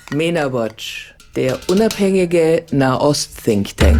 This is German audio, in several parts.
MENA Watch, der unabhängige Nahost-Think Tank.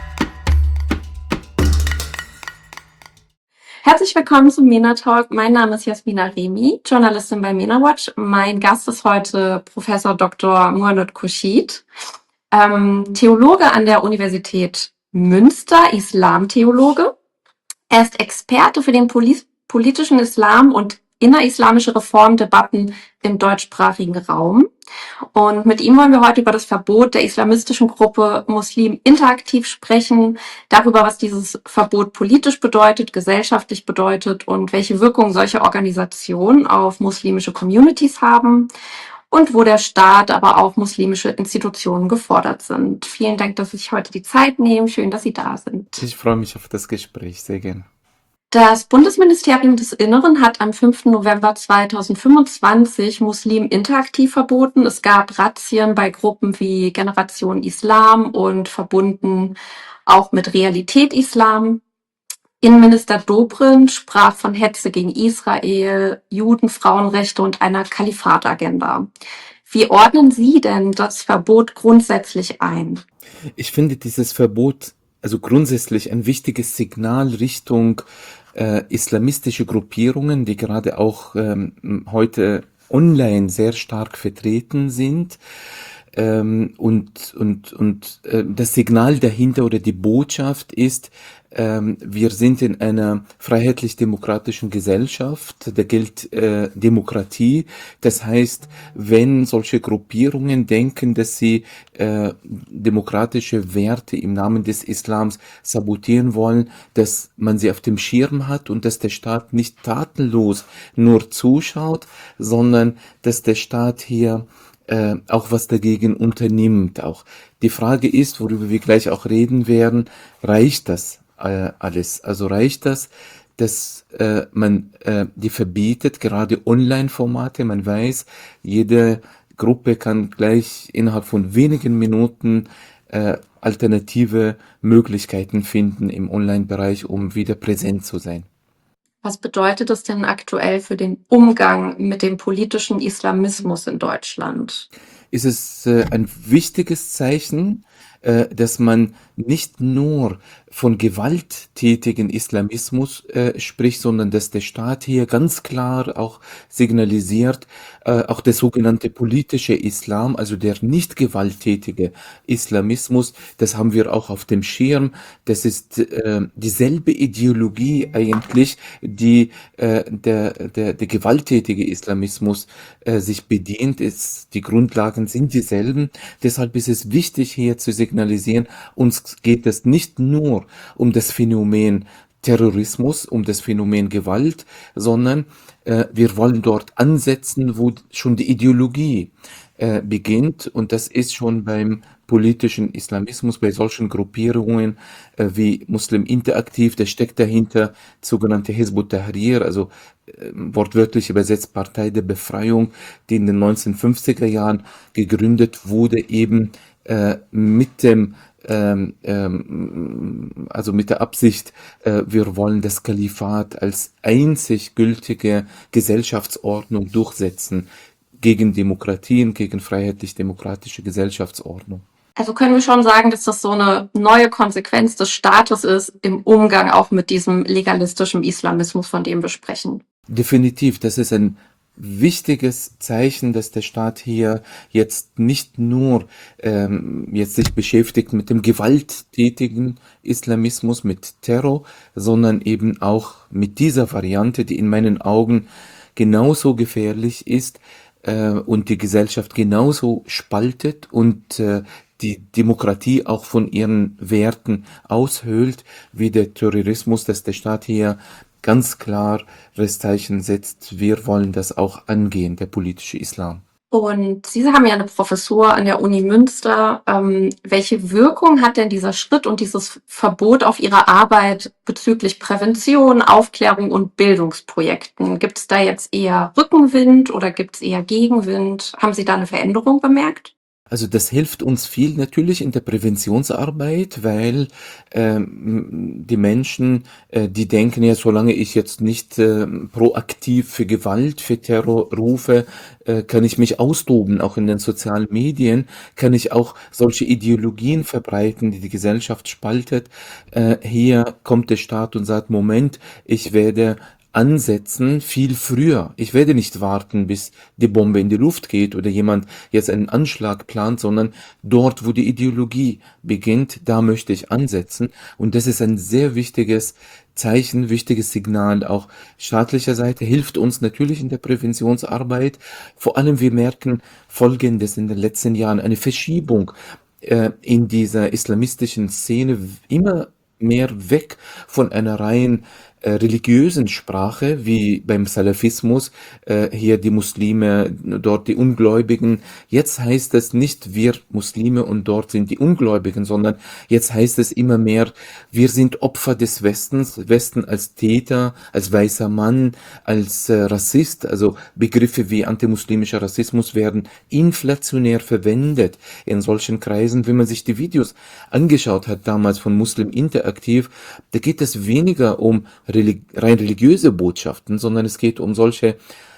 Herzlich willkommen zum MENA Talk. Mein Name ist Jasmina Remi, Journalistin bei MENA Watch. Mein Gast ist heute Professor Dr. Muhammad Khurshid, Theologe an der Universität Münster, Islamtheologe. Er ist Experte für den politischen Islam und innerislamische Reformdebatten im deutschsprachigen Raum. Und mit ihm wollen wir heute über das Verbot der islamistischen Gruppe Muslim interaktiv sprechen, darüber, was dieses Verbot politisch bedeutet, gesellschaftlich bedeutet und welche Wirkung solche Organisationen auf muslimische Communities haben und wo der Staat, aber auch muslimische Institutionen gefordert sind. Vielen Dank, dass Sie sich heute die Zeit nehmen. Schön, dass Sie da sind. Ich freue mich auf das Gespräch, sehr gerne. Das Bundesministerium des Inneren hat am 5. November 2025 Muslim interaktiv verboten. Es gab Razzien bei Gruppen wie Generation Islam und verbunden auch mit Realität Islam. Innenminister Dobrindt sprach von Hetze gegen Israel, Juden, Frauenrechte und einer Kalifatagenda. Wie ordnen Sie denn das Verbot grundsätzlich ein? Ich finde dieses Verbot also grundsätzlich ein wichtiges Signal Richtung islamistische Gruppierungen, die gerade auch heute online sehr stark vertreten sind. Das Signal dahinter oder die Botschaft ist, wir sind in einer freiheitlich-demokratischen Gesellschaft, da gilt Demokratie. Das heißt, wenn solche Gruppierungen denken, dass sie demokratische Werte im Namen des Islams sabotieren wollen, dass man sie auf dem Schirm hat und dass der Staat nicht tatenlos nur zuschaut, sondern dass der Staat hier auch was dagegen unternimmt. Auch die Frage ist, worüber wir gleich auch reden werden, reicht das alles? Also reicht das, dass man die verbietet, gerade Online-Formate, man weiß, jede Gruppe kann gleich innerhalb von wenigen Minuten alternative Möglichkeiten finden im Online-Bereich, um wieder präsent zu sein. Was bedeutet das denn aktuell für den Umgang mit dem politischen Islamismus in Deutschland? Ist es ein wichtiges Zeichen, dass man nicht nur von gewalttätigen Islamismus spricht, sondern dass der Staat hier ganz klar auch signalisiert, auch der sogenannte politische Islam, also der nicht gewalttätige Islamismus, das haben wir auch auf dem Schirm. Das ist dieselbe Ideologie eigentlich, die der gewalttätige Islamismus sich bedient ist. Die Grundlagen sind dieselben. Deshalb ist es wichtig, hier zu signalisieren, uns geht es nicht nur um das Phänomen Terrorismus, um das Phänomen Gewalt, sondern wir wollen dort ansetzen, wo schon die Ideologie beginnt, und das ist schon beim politischen Islamismus, bei solchen Gruppierungen wie Muslim Interaktiv, da steckt dahinter sogenannte Hizb ut-Tahrir, also wortwörtlich übersetzt Partei der Befreiung, die in den 1950er Jahren gegründet wurde, eben mit dem also mit der Absicht, wir wollen das Kalifat als einzig gültige Gesellschaftsordnung durchsetzen gegen Demokratien, gegen freiheitlich-demokratische Gesellschaftsordnung. Also können wir schon sagen, dass das so eine neue Konsequenz des Staates ist im Umgang auch mit diesem legalistischen Islamismus, von dem wir sprechen. Definitiv, das ist ein wichtiges Zeichen, dass der Staat hier jetzt nicht nur jetzt sich beschäftigt mit dem gewalttätigen Islamismus, mit Terror, sondern eben auch mit dieser Variante, die in meinen Augen genauso gefährlich ist und die Gesellschaft genauso spaltet und die Demokratie auch von ihren Werten aushöhlt, wie der Terrorismus, dass der Staat hier ganz klar Zeichen setzt, wir wollen das auch angehen, der politische Islam. Und Sie haben ja eine Professur an der Uni Münster. Welche Wirkung hat denn dieser Schritt und dieses Verbot auf Ihre Arbeit bezüglich Prävention, Aufklärung und Bildungsprojekten? Gibt es da jetzt eher Rückenwind oder gibt es eher Gegenwind? Haben Sie da eine Veränderung bemerkt? Also das hilft uns viel natürlich in der Präventionsarbeit, weil die Menschen, die denken ja, solange ich jetzt nicht proaktiv für Gewalt, für Terror rufe, kann ich mich austoben, auch in den sozialen Medien, kann ich auch solche Ideologien verbreiten, die die Gesellschaft spaltet. Hier kommt der Staat und sagt, Moment, ich werde ansetzen viel früher. Ich werde nicht warten, bis die Bombe in die Luft geht oder jemand jetzt einen Anschlag plant, sondern dort, wo die Ideologie beginnt, da möchte ich ansetzen. Und das ist ein sehr wichtiges Zeichen, wichtiges Signal auch staatlicher Seite, hilft uns natürlich in der Präventionsarbeit. Vor allem wir merken Folgendes in den letzten Jahren, eine Verschiebung in dieser islamistischen Szene immer mehr weg von einer rein religiösen Sprache, wie beim Salafismus, hier die Muslime, dort die Ungläubigen. Jetzt heißt es nicht wir Muslime und dort sind die Ungläubigen, sondern jetzt heißt es immer mehr, wir sind Opfer des Westens, Westen als Täter, als weißer Mann, als Rassist, also Begriffe wie antimuslimischer Rassismus werden inflationär verwendet in solchen Kreisen. Wenn man sich die Videos angeschaut hat, damals von Muslim Interaktiv, da geht es weniger um rein religiöse Botschaften, sondern es geht um solche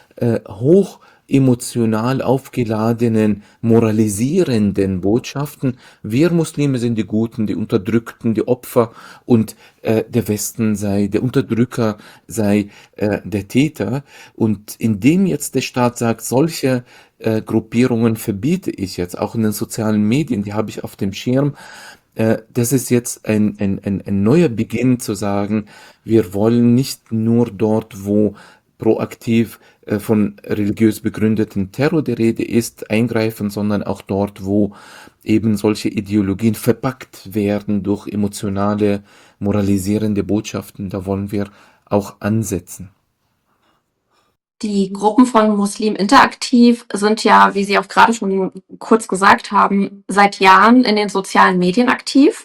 hoch emotional aufgeladenen, moralisierenden Botschaften. Wir Muslime sind die Guten, die Unterdrückten, die Opfer und der Westen sei der Unterdrücker, sei der Täter. Und indem jetzt der Staat sagt, solche Gruppierungen verbiete ich jetzt, auch in den sozialen Medien, die habe ich auf dem Schirm, das ist jetzt ein neuer Beginn zu sagen, wir wollen nicht nur dort, wo proaktiv von religiös begründeten Terror die Rede ist, eingreifen, sondern auch dort, wo eben solche Ideologien verpackt werden durch emotionale, moralisierende Botschaften. Da wollen wir auch ansetzen. Die Gruppen von Muslim Interaktiv sind ja, wie Sie auch gerade schon kurz gesagt haben, seit Jahren in den sozialen Medien aktiv.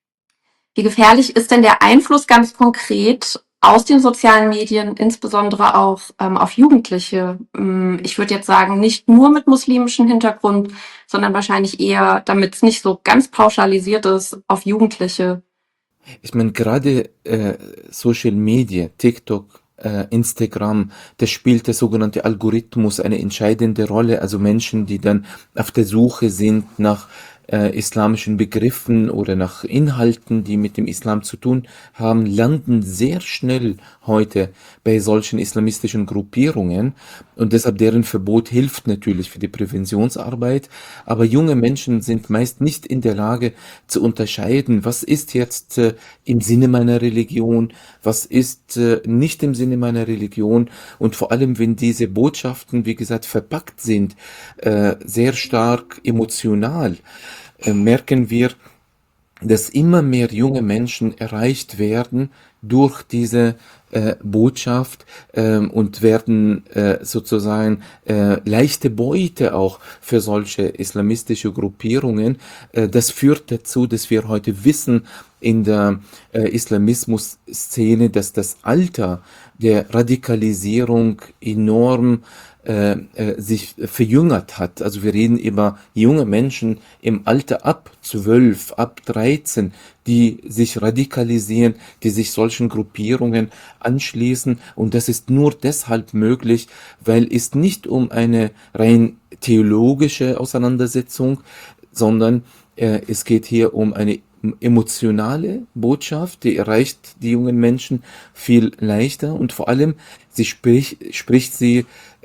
Wie gefährlich ist denn der Einfluss ganz konkret aus den sozialen Medien, insbesondere auch auf Jugendliche? Ich würde jetzt sagen, nicht nur mit muslimischem Hintergrund, sondern wahrscheinlich eher, damit es nicht so ganz pauschalisiert ist, auf Jugendliche. Ich meine, gerade Social Media, TikTok, Instagram, da spielt der sogenannte Algorithmus eine entscheidende Rolle. Also Menschen, die dann auf der Suche sind nach islamischen Begriffen oder nach Inhalten, die mit dem Islam zu tun haben, landen sehr schnell heute bei solchen islamistischen Gruppierungen und deshalb deren Verbot hilft natürlich für die Präventionsarbeit, aber junge Menschen sind meist nicht in der Lage zu unterscheiden, was ist jetzt im Sinne meiner Religion, was ist nicht im Sinne meiner Religion und vor allem, wenn diese Botschaften, wie gesagt, verpackt sind, sehr stark emotional, merken wir, dass immer mehr junge Menschen erreicht werden durch diese Botschaft und werden sozusagen leichte Beute auch für solche islamistische Gruppierungen. Das führt dazu, dass wir heute wissen in der Islamismus-Szene, dass das Alter der Radikalisierung enorm sich verjüngert hat. Also wir reden über junge Menschen im Alter ab 12, ab 13, die sich radikalisieren, die sich solchen Gruppierungen anschließen. Und das ist nur deshalb möglich, weil es nicht um eine rein theologische Auseinandersetzung, sondern es geht hier um eine emotionale Botschaft, die erreicht die jungen Menschen viel leichter und vor allem sie spricht sie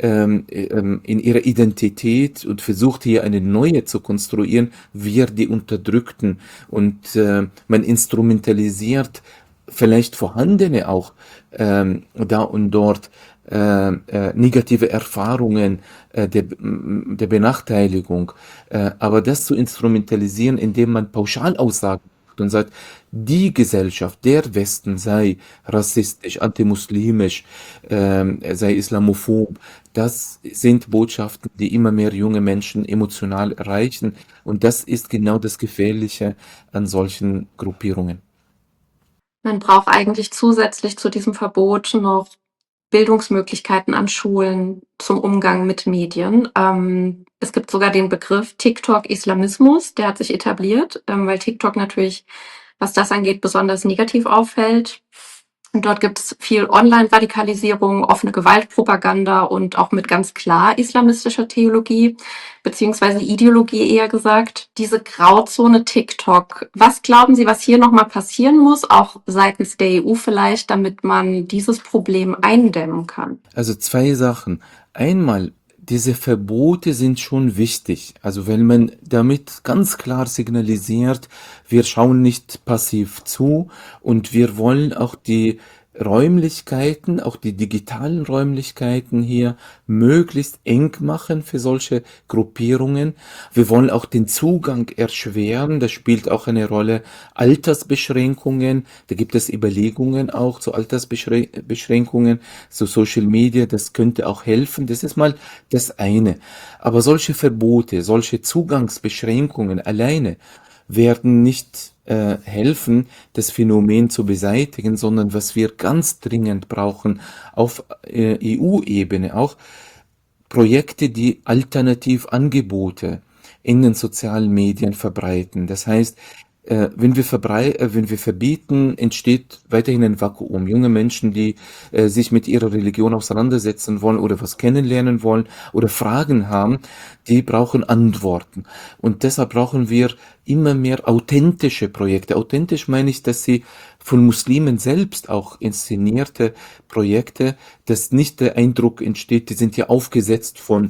in ihrer Identität und versucht hier eine neue zu konstruieren, wir die Unterdrückten und man instrumentalisiert vielleicht vorhandene auch da und dort negative Erfahrungen der Benachteiligung. Aber das zu instrumentalisieren, indem man Pauschalaussagen macht und sagt, die Gesellschaft, der Westen sei rassistisch, antimuslimisch, sei islamophob, das sind Botschaften, die immer mehr junge Menschen emotional erreichen. Und das ist genau das Gefährliche an solchen Gruppierungen. Man braucht eigentlich zusätzlich zu diesem Verbot noch Bildungsmöglichkeiten an Schulen zum Umgang mit Medien. Es gibt sogar den Begriff TikTok-Islamismus, der hat sich etabliert, weil TikTok natürlich, was das angeht, besonders negativ auffällt. Und dort gibt es viel Online-Radikalisierung, offene Gewaltpropaganda und auch mit ganz klar islamistischer Theologie, beziehungsweise Ideologie eher gesagt. Diese Grauzone TikTok, was glauben Sie, was hier nochmal passieren muss, auch seitens der EU vielleicht, damit man dieses Problem eindämmen kann? Also zwei Sachen. Einmal, diese Verbote sind schon wichtig. Also wenn man damit ganz klar signalisiert, wir schauen nicht passiv zu und wir wollen auch die Räumlichkeiten, auch die digitalen Räumlichkeiten hier möglichst eng machen für solche Gruppierungen. Wir wollen auch den Zugang erschweren. Das spielt auch eine Rolle. Altersbeschränkungen, da gibt es Überlegungen auch zu Altersbeschränkungen, zu Social Media, das könnte auch helfen. Das ist mal das eine. Aber solche Verbote, solche Zugangsbeschränkungen alleine werden nicht helfen, das Phänomen zu beseitigen, sondern was wir ganz dringend brauchen auf EU-Ebene auch Projekte, die Alternativangebote in den sozialen Medien verbreiten. Das heißt, wenn wir verbieten, entsteht weiterhin ein Vakuum. Junge Menschen, die sich mit ihrer Religion auseinandersetzen wollen oder was kennenlernen wollen oder Fragen haben, die brauchen Antworten. Und deshalb brauchen wir immer mehr authentische Projekte. Authentisch meine ich, dass sie von Muslimen selbst auch inszenierte Projekte, dass nicht der Eindruck entsteht, die sind ja aufgesetzt von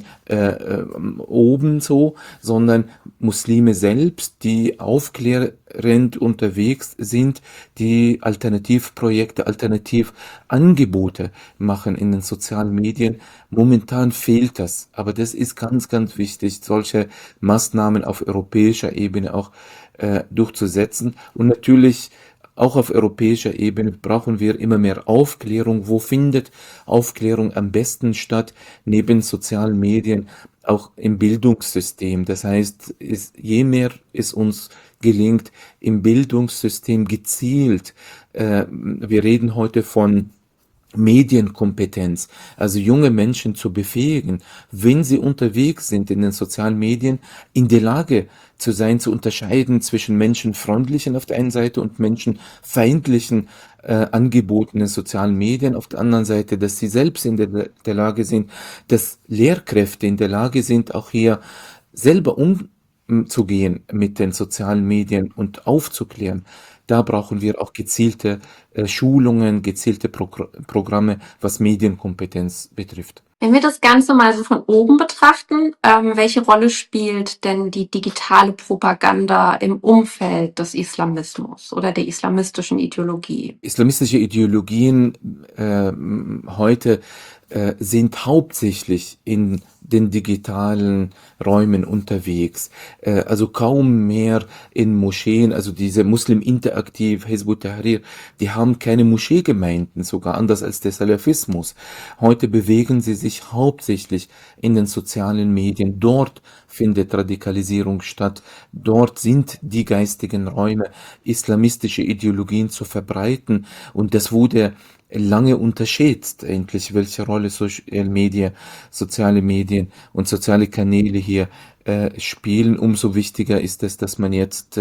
oben so, sondern Muslime selbst, die aufklärend unterwegs sind, die Alternativprojekte, Alternativangebote machen in den sozialen Medien. Momentan fehlt das, aber das ist ganz, ganz wichtig, solche Maßnahmen auf europäischer Ebene auch durchzusetzen. Und natürlich auch auf europäischer Ebene brauchen wir immer mehr Aufklärung. Wo findet Aufklärung am besten statt? Neben sozialen Medien auch im Bildungssystem. Das heißt, je mehr es uns gelingt, im Bildungssystem gezielt, wir reden heute von Medienkompetenz, also junge Menschen zu befähigen, wenn sie unterwegs sind in den sozialen Medien, in der Lage zu sein, zu unterscheiden zwischen menschenfreundlichen auf der einen Seite und menschenfeindlichen Angeboten in sozialen Medien auf der anderen Seite, dass sie selbst in der Lage sind, dass Lehrkräfte in der Lage sind, auch hier selber umzugehen mit den sozialen Medien und aufzuklären. Da brauchen wir auch gezielte Schulungen, gezielte Programme, was Medienkompetenz betrifft. Wenn wir das Ganze mal so von oben betrachten, welche Rolle spielt denn die digitale Propaganda im Umfeld des Islamismus oder der islamistischen Ideologie? Islamistische Ideologien heute sind hauptsächlich in den digitalen Räumen unterwegs, also kaum mehr in Moscheen, also diese Muslim Interaktiv, Hizb ut-Tahrir, die haben keine Moscheegemeinden, sogar anders als der Salafismus. Heute bewegen sie sich hauptsächlich in den sozialen Medien, dort findet Radikalisierung statt, dort sind die geistigen Räume, islamistische Ideologien zu verbreiten und das wurde lange unterschätzt, eigentlich, welche Rolle soziale Medien und soziale Kanäle hier spielen. Umso wichtiger ist es, dass man jetzt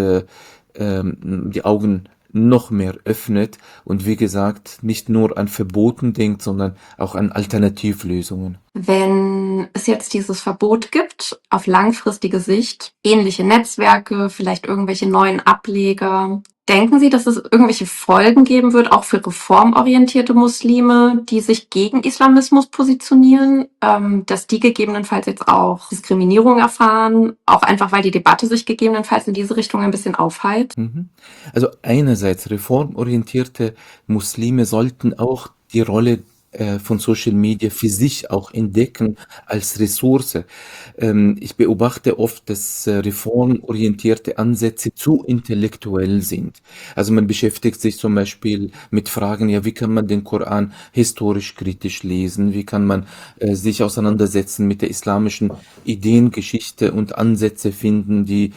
die Augen noch mehr öffnet und wie gesagt, nicht nur an Verboten denkt, sondern auch an Alternativlösungen. Wenn es jetzt dieses Verbot gibt, auf langfristige Sicht, ähnliche Netzwerke, vielleicht irgendwelche neuen Ableger, denken Sie, dass es irgendwelche Folgen geben wird, auch für reformorientierte Muslime, die sich gegen Islamismus positionieren, dass die gegebenenfalls jetzt auch Diskriminierung erfahren, auch einfach, weil die Debatte sich gegebenenfalls in diese Richtung ein bisschen aufheizt? Also einerseits reformorientierte Muslime sollten auch die Rolle von Social Media für sich auch entdecken als Ressource. Ich beobachte oft, dass reformorientierte Ansätze zu intellektuell sind. Also man beschäftigt sich zum Beispiel mit Fragen, ja, wie kann man den Koran historisch kritisch lesen? Wie kann man sich auseinandersetzen mit der islamischen Ideengeschichte und Ansätze finden, die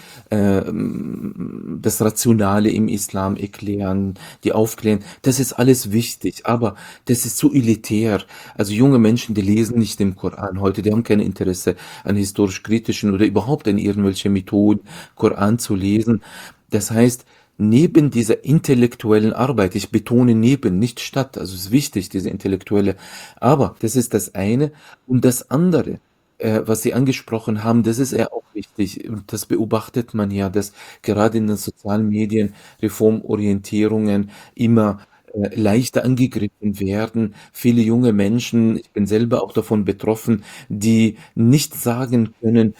das Rationale im Islam erklären, die aufklären. Das ist alles wichtig, aber das ist zu elitär. elitär. Also junge Menschen, die lesen nicht den Koran heute, die haben kein Interesse an historisch-kritischen oder überhaupt an irgendwelche Methoden, Koran zu lesen. Das heißt, neben dieser intellektuellen Arbeit, ich betone neben, nicht statt, also es ist wichtig, diese intellektuelle, aber das ist das eine. Und das andere, was Sie angesprochen haben, das ist ja auch wichtig. Und das beobachtet man ja, dass gerade in den sozialen Medien Reformorientierungen immer leichter angegriffen werden. Viele junge Menschen, ich bin selber auch davon betroffen, die nicht sagen können,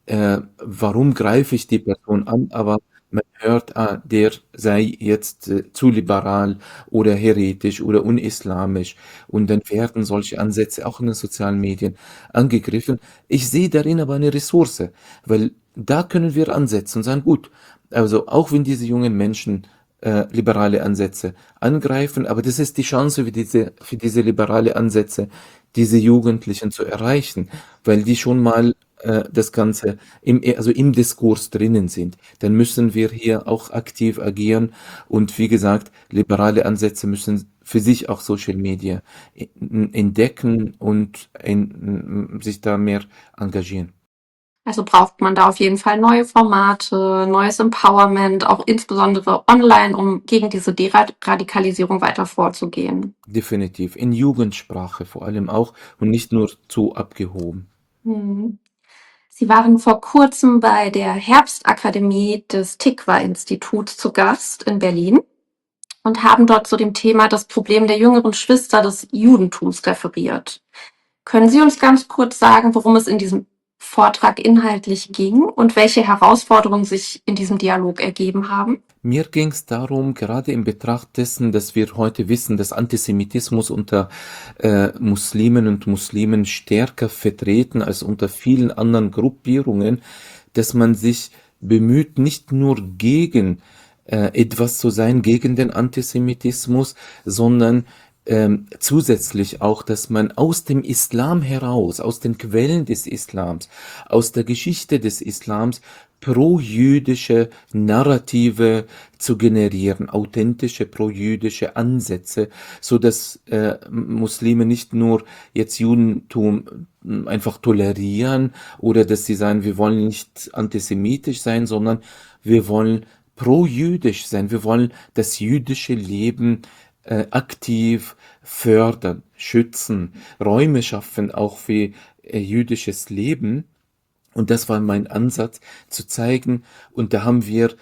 warum greife ich die Person an, aber man hört, der sei jetzt zu liberal oder heretisch oder unislamisch. Und dann werden solche Ansätze auch in den sozialen Medien angegriffen. Ich sehe darin aber eine Ressource, weil da können wir ansetzen und sagen, gut, also auch wenn diese jungen Menschen liberale Ansätze angreifen, aber das ist die Chance für diese liberale Ansätze, diese Jugendlichen zu erreichen, weil die schon mal das Ganze also im Diskurs drinnen sind. Dann müssen wir hier auch aktiv agieren und wie gesagt, liberale Ansätze müssen für sich auch Social Media entdecken und sich da mehr engagieren. Also braucht man da auf jeden Fall neue Formate, neues Empowerment, auch insbesondere online, um gegen diese Deradikalisierung weiter vorzugehen. Definitiv. In Jugendsprache vor allem auch und nicht nur zu abgehoben. Hm. Sie waren vor kurzem bei der Herbstakademie des Tikva-Instituts zu Gast in Berlin und haben dort zu dem Thema das Problem der jüngeren Schwester des Judentums referiert. Können Sie uns ganz kurz sagen, worum es in diesem Vortrag inhaltlich ging und welche Herausforderungen sich in diesem Dialog ergeben haben? Mir ging es darum, gerade in Betracht dessen, dass wir heute wissen, dass Antisemitismus unter Muslimen und Muslimen stärker vertreten als unter vielen anderen Gruppierungen, dass man sich bemüht, nicht nur gegen etwas zu sein, gegen den Antisemitismus, sondern zusätzlich auch, dass man aus dem Islam heraus, aus den Quellen des Islams, aus der Geschichte des Islams pro-jüdische Narrative zu generieren, authentische pro-jüdische Ansätze, so dass Muslime nicht nur jetzt Judentum einfach tolerieren oder dass sie sagen, wir wollen nicht antisemitisch sein, sondern wir wollen pro-jüdisch sein. Wir wollen das jüdische Leben aktiv fördern, schützen, Räume schaffen, auch für jüdisches Leben. Und das war mein Ansatz, zu zeigen, und da haben wir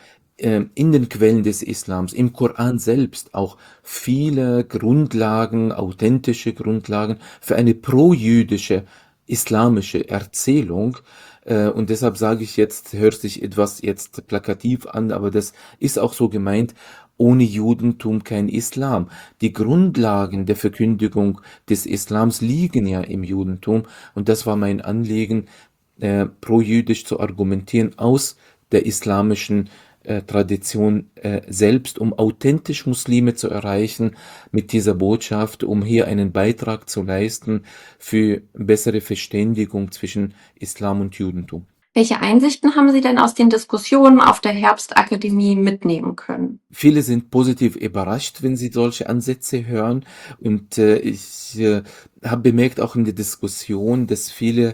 in den Quellen des Islams, im Koran selbst auch viele Grundlagen, authentische Grundlagen für eine pro-jüdische islamische Erzählung. Und deshalb sage ich jetzt, hört sich etwas jetzt plakativ an, aber das ist auch so gemeint, ohne Judentum kein Islam. Die Grundlagen der Verkündigung des Islams liegen ja im Judentum und das war mein Anliegen, pro-jüdisch zu argumentieren aus der islamischen Tradition selbst, um authentisch Muslime zu erreichen mit dieser Botschaft, um hier einen Beitrag zu leisten für bessere Verständigung zwischen Islam und Judentum. Welche Einsichten haben Sie denn aus den Diskussionen auf der Herbstakademie mitnehmen können? Viele sind positiv überrascht, wenn sie solche Ansätze hören. Und ich habe bemerkt auch in der Diskussion, dass viele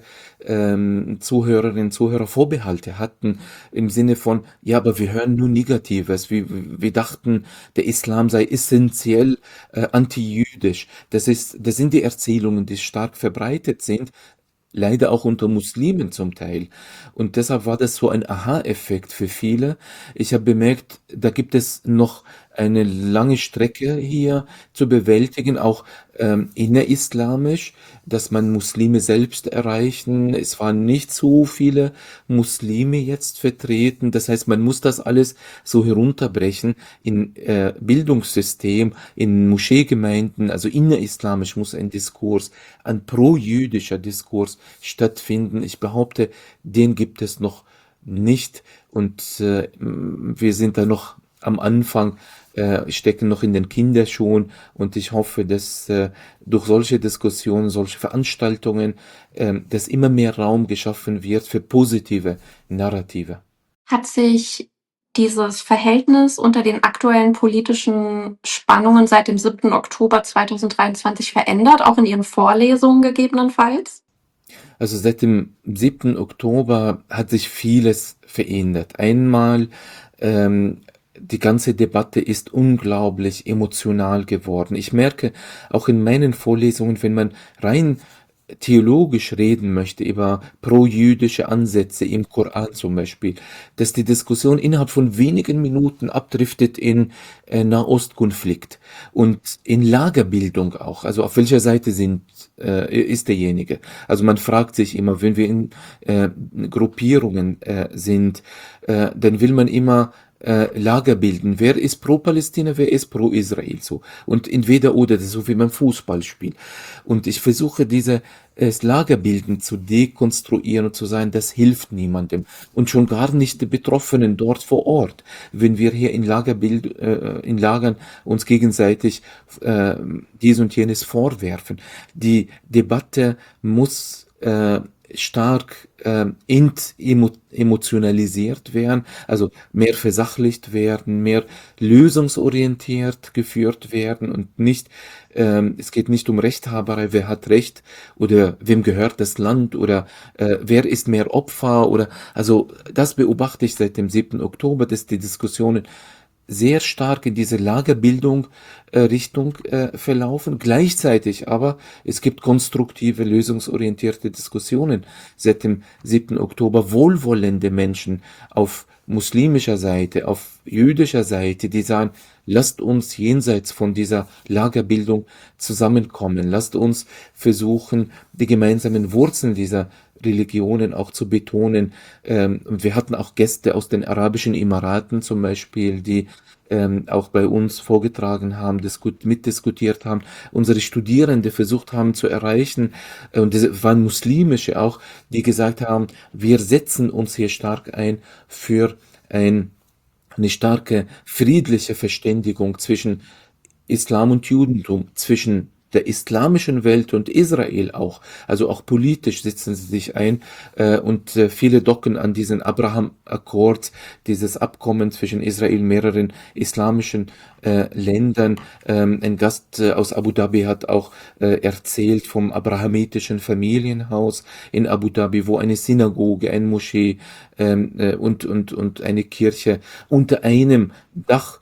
Zuhörerinnen und Zuhörer Vorbehalte hatten im Sinne von, ja, aber wir hören nur Negatives. Wir dachten, der Islam sei essentiell antijüdisch. Das sind die Erzählungen, die stark verbreitet sind. Leider auch unter Muslimen zum Teil. Und deshalb war das so ein Aha-Effekt für viele. Ich habe bemerkt, da gibt es noch eine lange Strecke hier zu bewältigen, auch innerislamisch, dass man Muslime selbst erreichen. Es waren nicht so viele Muslime jetzt vertreten. Das heißt, man muss das alles so herunterbrechen in Bildungssystem, in Moscheegemeinden. Also innerislamisch muss ein Diskurs, ein pro-jüdischer Diskurs stattfinden. Ich behaupte, den gibt es noch nicht. Und wir sind da noch am Anfang, stecken noch in den Kinderschuhen und ich hoffe, dass durch solche Diskussionen, solche Veranstaltungen, dass immer mehr Raum geschaffen wird für positive Narrative. Hat sich dieses Verhältnis unter den aktuellen politischen Spannungen seit dem 7. Oktober 2023 verändert, auch in Ihren Vorlesungen gegebenenfalls? Also seit dem 7. Oktober hat sich vieles verändert. Einmal, die ganze Debatte ist unglaublich emotional geworden. Ich merke auch in meinen Vorlesungen, wenn man rein theologisch reden möchte über pro-jüdische Ansätze im Koran zum Beispiel, dass die Diskussion innerhalb von wenigen Minuten abdriftet in Nahostkonflikt und in Lagerbildung auch. Also auf welcher Seite ist derjenige? Also man fragt sich immer, wenn wir in Gruppierungen sind, dann will man immer Lager bilden. Wer ist pro Palästina, wer ist pro Israel so? Und entweder oder, das ist so wie beim Fußballspiel. Und ich versuche diese Lagerbilden zu dekonstruieren und zu sagen, das hilft niemandem. Und schon gar nicht die Betroffenen dort vor Ort. Wenn wir hier in Lagern uns gegenseitig dies und jenes vorwerfen. Die Debatte muss stark emotionalisiert werden, also mehr versachlicht werden, mehr lösungsorientiert geführt werden und nicht, es geht nicht um Rechthaberei, wer hat Recht oder wem gehört das Land oder wer ist mehr Opfer oder, also das beobachte ich seit dem 7. Oktober, dass die Diskussionen sehr stark in diese Lagerbildung Richtung verlaufen. Gleichzeitig aber, es gibt konstruktive, lösungsorientierte Diskussionen seit dem 7. Oktober, wohlwollende Menschen auf muslimischer Seite, auf jüdischer Seite, die sagen, lasst uns jenseits von dieser Lagerbildung zusammenkommen, lasst uns versuchen, die gemeinsamen Wurzeln dieser Religionen auch zu betonen. Und wir hatten auch Gäste aus den Arabischen Emiraten zum Beispiel, die auch bei uns vorgetragen haben, mitdiskutiert haben, unsere Studierende versucht haben zu erreichen, und das waren muslimische auch, die gesagt haben, wir setzen uns hier stark ein für eine starke friedliche Verständigung zwischen Islam und Judentum, zwischen der islamischen Welt und Israel auch. Also auch politisch setzen sie sich ein und viele docken an diesen Abraham-Accord, dieses Abkommen zwischen Israel, mehreren islamischen Ländern. Ein Gast aus Abu Dhabi hat auch erzählt vom abrahamitischen Familienhaus in Abu Dhabi, wo eine Synagoge, ein Moschee und eine Kirche unter einem Dach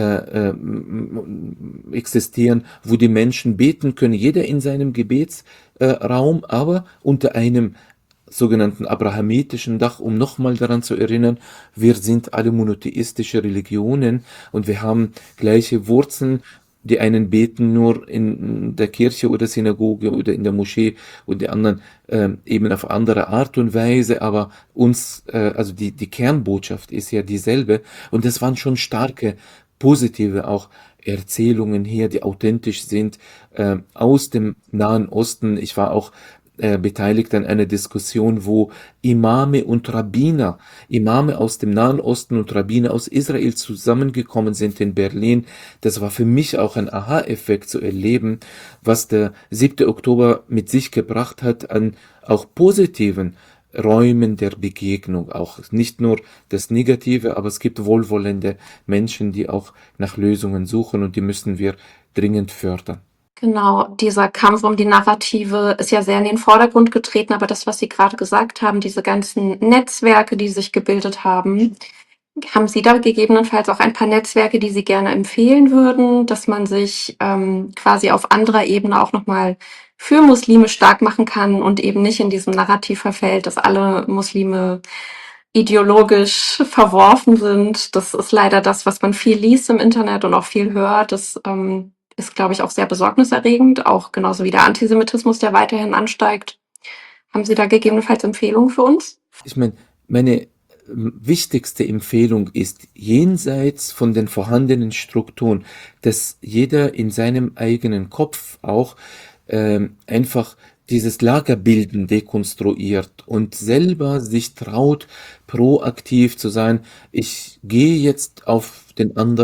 existieren, wo die Menschen beten können, jeder in seinem Gebetsraum, aber unter einem sogenannten abrahamitischen Dach, um nochmal daran zu erinnern, wir sind alle monotheistische Religionen und wir haben gleiche Wurzeln. Die einen beten nur in der Kirche oder Synagoge oder in der Moschee und die anderen eben auf andere Art und Weise, aber also die Kernbotschaft ist ja dieselbe und das waren schon starke positive auch Erzählungen hier, die authentisch sind aus dem Nahen Osten. Ich war auch beteiligt an einer Diskussion, wo Imame aus dem Nahen Osten und Rabbiner aus Israel zusammengekommen sind in Berlin. Das war für mich auch ein Aha-Effekt zu erleben, was der 7. Oktober mit sich gebracht hat an auch positiven Räumen der Begegnung, auch nicht nur das Negative, aber es gibt wohlwollende Menschen, die auch nach Lösungen suchen und die müssen wir dringend fördern. Genau, dieser Kampf um die Narrative ist ja sehr in den Vordergrund getreten, aber das, was Sie gerade gesagt haben, diese ganzen Netzwerke, die sich gebildet haben Sie da gegebenenfalls auch ein paar Netzwerke, die Sie gerne empfehlen würden, dass man sich quasi auf anderer Ebene auch nochmal für Muslime stark machen kann und eben nicht in diesem Narrativ verfällt, dass alle Muslime ideologisch verworfen sind? Das ist leider das, was man viel liest im Internet und auch viel hört. Das ist, glaube ich, auch sehr besorgniserregend, auch genauso wie der Antisemitismus, der weiterhin ansteigt. Haben Sie da gegebenenfalls Empfehlungen für uns? Ich meine wichtigste Empfehlung ist, jenseits von den vorhandenen Strukturen, dass jeder in seinem eigenen Kopf auch einfach dieses Lagerbilden dekonstruiert und selber sich traut, proaktiv zu sein. Ich gehe jetzt auf den anderen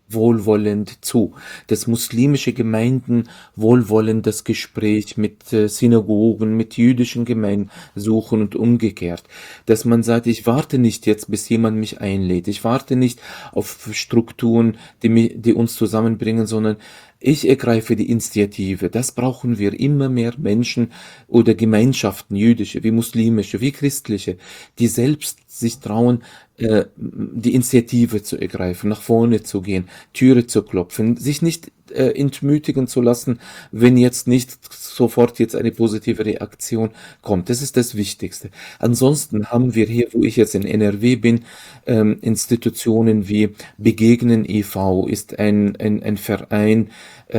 wohlwollend zu, dass muslimische Gemeinden wohlwollend das Gespräch mit Synagogen, mit jüdischen Gemeinden suchen und umgekehrt, dass man sagt, ich warte nicht jetzt, bis jemand mich einlädt, ich warte nicht auf Strukturen, die uns zusammenbringen, sondern ich ergreife die Initiative. Das brauchen wir. Immer mehr Menschen oder Gemeinschaften, jüdische, wie muslimische, wie christliche, die selbst sich trauen, die Initiative zu ergreifen, nach vorne zu gehen, Türe zu klopfen, sich nicht entmutigen zu lassen, wenn jetzt nicht sofort jetzt eine positive Reaktion kommt. Das ist das Wichtigste. Ansonsten haben wir hier, wo ich jetzt in NRW bin, Institutionen wie Begegnen e.V. ist ein Verein,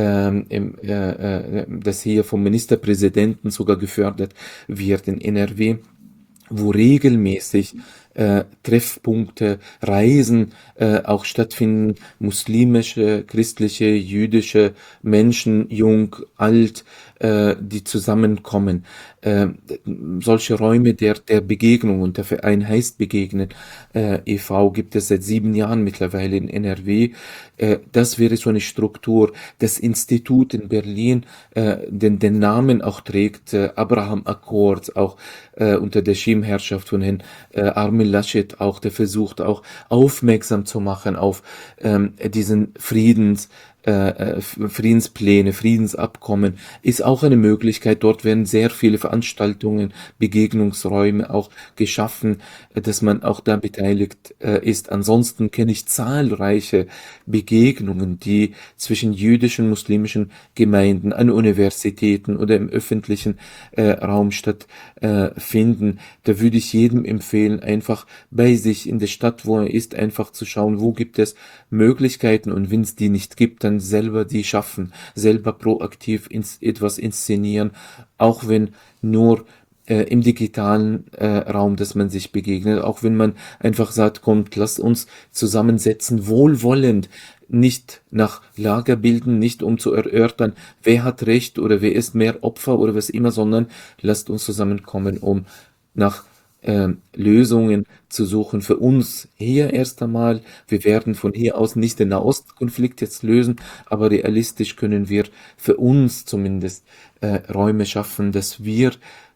das hier vom Ministerpräsidenten sogar gefördert wird in NRW, wo regelmäßig Treffpunkte, Reisen auch stattfinden, muslimische, christliche, jüdische Menschen, jung, alt, die zusammenkommen. Solche Räume der Begegnung, und der Verein heißt Begegnen e.V., gibt es seit 7 Jahren mittlerweile in NRW. Das wäre so eine Struktur. Das Institut in Berlin, den Namen auch trägt, Abraham Accord, auch unter der Schirmherrschaft von Herrn Armin Laschet, auch der versucht auch aufmerksam zu machen auf diesen Friedenspläne, Friedensabkommen, ist auch eine Möglichkeit. Dort werden sehr viele Veranstaltungen, Begegnungsräume auch geschaffen, dass man auch da beteiligt ist. Ansonsten kenne ich zahlreiche Begegnungen, die zwischen jüdischen und muslimischen Gemeinden an Universitäten oder im öffentlichen Raum stattfinden. Da würde ich jedem empfehlen, einfach bei sich in der Stadt, wo er ist, einfach zu schauen, wo gibt es Möglichkeiten, und wenn es die nicht gibt, dann selber die schaffen, selber proaktiv etwas inszenieren, auch wenn nur im digitalen Raum, dass man sich begegnet, auch wenn man einfach sagt, kommt, lasst uns zusammensetzen, wohlwollend, nicht nach Lager bilden, nicht um zu erörtern, wer hat Recht oder wer ist mehr Opfer oder was immer, sondern lasst uns zusammenkommen, um nach Lösungen zu suchen für uns hier erst einmal. Wir werden von hier aus nicht den Nahostkonflikt jetzt lösen, aber realistisch können wir für uns zumindest Räume schaffen, dass wir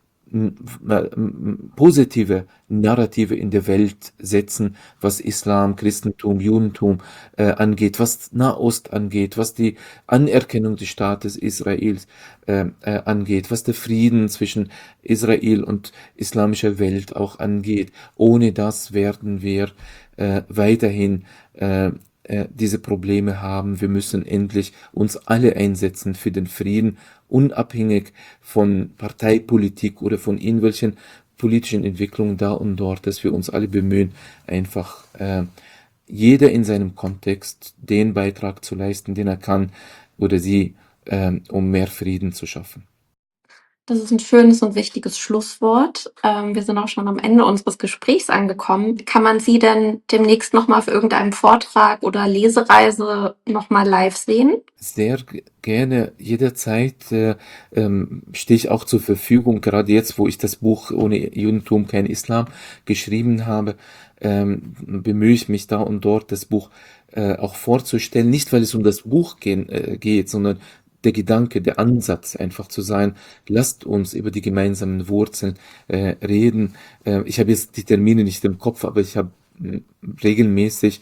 positive Narrative in der Welt setzen, was Islam, Christentum, Judentum angeht, was Nahost angeht, was die Anerkennung des Staates Israels angeht, was der Frieden zwischen Israel und islamischer Welt auch angeht. Ohne das werden wir weiterhin diese Probleme haben. Wir müssen endlich uns alle einsetzen für den Frieden, unabhängig von Parteipolitik oder von irgendwelchen politischen Entwicklungen da und dort, dass wir uns alle bemühen, einfach jeder in seinem Kontext den Beitrag zu leisten, den er kann oder sie, um mehr Frieden zu schaffen. Das ist ein schönes und wichtiges Schlusswort. Wir sind auch schon am Ende unseres Gesprächs angekommen. Kann man Sie denn demnächst noch mal auf irgendeinem Vortrag oder Lesereise noch mal live sehen? Sehr gerne, jederzeit stehe ich auch zur Verfügung, gerade jetzt, wo ich das Buch Ohne Judentum kein Islam geschrieben habe, bemühe ich mich da und dort, das Buch auch vorzustellen, nicht weil es um das Buch geht, sondern der Gedanke, der Ansatz einfach zu sein, lasst uns über die gemeinsamen Wurzeln reden. Ich habe jetzt die Termine nicht im Kopf, aber ich habe regelmäßig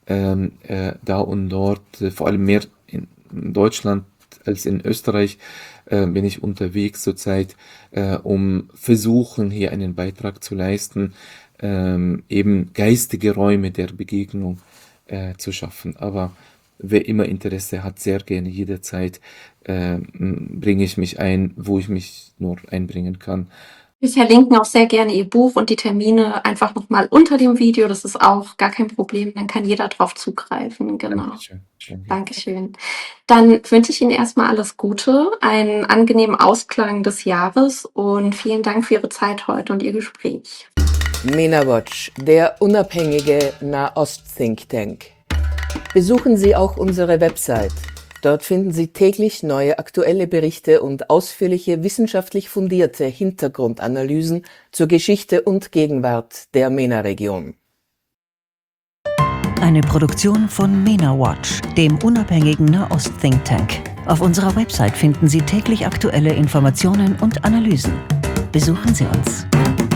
da und dort, vor allem mehr in Deutschland als in Österreich, bin ich unterwegs zurzeit, um versuchen, hier einen Beitrag zu leisten, eben geistige Räume der Begegnung zu schaffen. Aber wer immer Interesse hat, sehr gerne jederzeit bringe ich mich ein, wo ich mich nur einbringen kann. Wir verlinken auch sehr gerne Ihr Buch und die Termine einfach noch mal unter dem Video. Das ist auch gar kein Problem. Dann kann jeder drauf zugreifen. Genau. Dankeschön. Schön. Dankeschön. Dann wünsche ich Ihnen erstmal alles Gute, einen angenehmen Ausklang des Jahres und vielen Dank für Ihre Zeit heute und Ihr Gespräch. MENA Watch, der unabhängige Nahost-Think Tank. Besuchen Sie auch unsere Website. Dort finden Sie täglich neue aktuelle Berichte und ausführliche wissenschaftlich fundierte Hintergrundanalysen zur Geschichte und Gegenwart der MENA-Region. Eine Produktion von MENA Watch, dem unabhängigen Nahost-Think Tank. Auf unserer Website finden Sie täglich aktuelle Informationen und Analysen. Besuchen Sie uns.